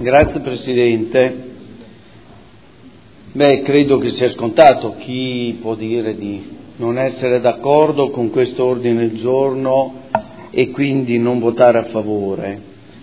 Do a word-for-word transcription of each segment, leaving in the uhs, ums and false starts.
Grazie Presidente. Beh, credo che sia scontato. Chi può dire di non essere d'accordo con questo ordine del giorno e quindi non votare a favore?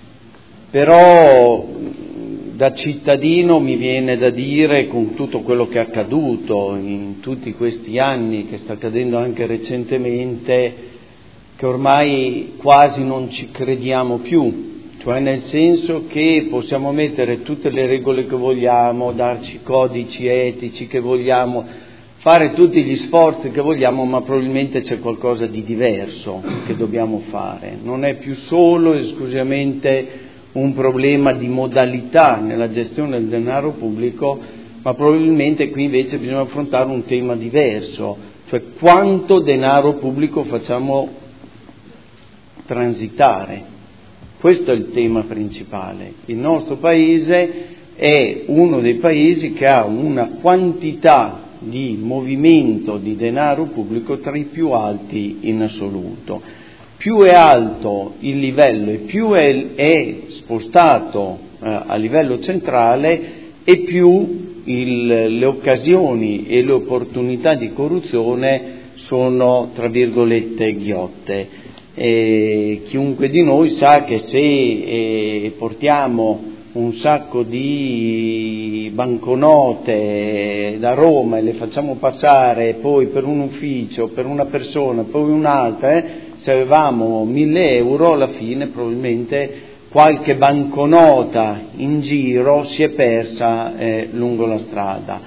Però da cittadino mi viene da dire, con tutto quello che è accaduto in tutti questi anni, che sta accadendo anche recentemente, che ormai quasi non ci crediamo più. Cioè nel senso che possiamo mettere tutte le regole che vogliamo, darci codici etici che vogliamo, fare tutti gli sforzi che vogliamo, ma probabilmente c'è qualcosa di diverso che dobbiamo fare. Non è più solo esclusivamente un problema di modalità nella gestione del denaro pubblico, ma probabilmente qui invece bisogna affrontare un tema diverso, cioè quanto denaro pubblico facciamo transitare. Questo è il tema principale. Il nostro Paese è uno dei paesi che ha una quantità di movimento di denaro pubblico tra i più alti in assoluto. Più è alto il livello e più è, è spostato eh, a livello centrale e più il, le occasioni e le opportunità di corruzione sono, tra virgolette, ghiotte. Eh, chiunque di noi sa che se eh, portiamo un sacco di banconote da Roma e le facciamo passare poi per un ufficio, per una persona, poi un'altra, eh, se avevamo mille euro, alla fine probabilmente qualche banconota in giro si è persa eh, lungo la strada.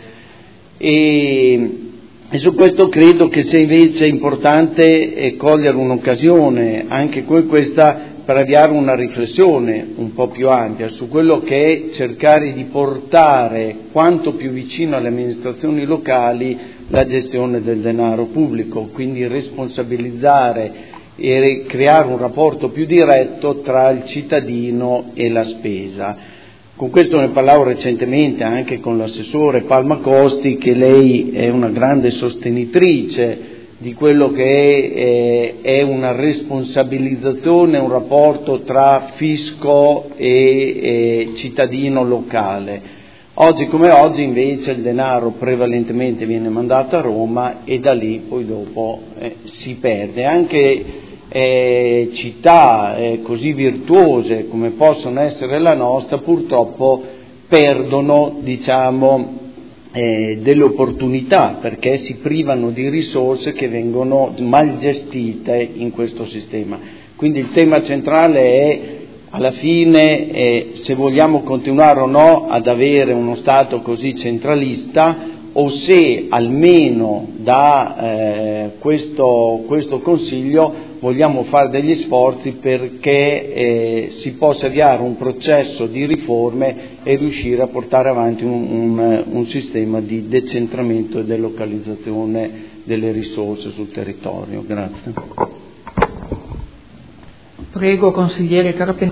E, E su questo credo che sia invece importante eh, cogliere un'occasione, anche con questa, per avviare una riflessione un po' più ampia su quello che è cercare di portare quanto più vicino alle amministrazioni locali la gestione del denaro pubblico, quindi responsabilizzare e creare un rapporto più diretto tra il cittadino e la spesa. Con questo ne parlavo recentemente anche con l'assessore Palma Costi, che lei è una grande sostenitrice di quello che è, è, è una responsabilizzazione, un rapporto tra fisco e, e cittadino locale. Oggi come oggi invece il denaro prevalentemente viene mandato a Roma e da lì poi dopo eh, si perde. Anche Eh, città eh, così virtuose come possono essere la nostra purtroppo perdono, diciamo, eh, delle opportunità perché si privano di risorse che vengono mal gestite in questo sistema. Quindi il tema centrale è, alla fine, eh, se vogliamo continuare o no ad avere uno Stato così centralista, o se almeno da eh, questo, questo Consiglio vogliamo fare degli sforzi perché eh, si possa avviare un processo di riforme e riuscire a portare avanti un, un, un sistema di decentramento e delocalizzazione delle risorse sul territorio. Grazie. Prego, consigliere Carapentini.